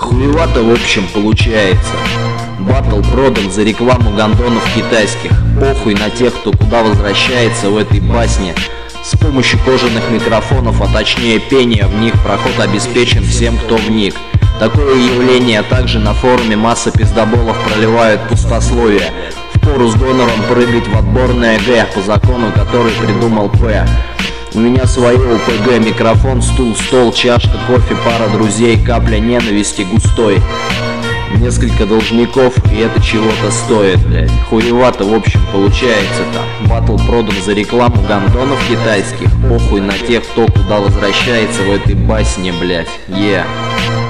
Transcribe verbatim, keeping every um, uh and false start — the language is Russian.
Хуевато в общем получается. Баттл продан за рекламу гондонов китайских. Похуй на тех, кто куда возвращается в этой басне. С помощью кожаных микрофонов, а точнее пения в них, проход обеспечен всем, кто вник. Такое явление также на форуме масса пиздоболов проливают пустословие. Впору с гонором прыгать в отборное Г, по закону который придумал П. У меня свое УПГ, микрофон, стул, стол, чашка, кофе, пара друзей, капля ненависти густой. Несколько должников, и это чего-то стоит, блядь. Хуевато в общем получается-то. Баттл продан за рекламу гондонов китайских. Похуй на тех, кто куда возвращается в этой басне, блядь. Е yeah.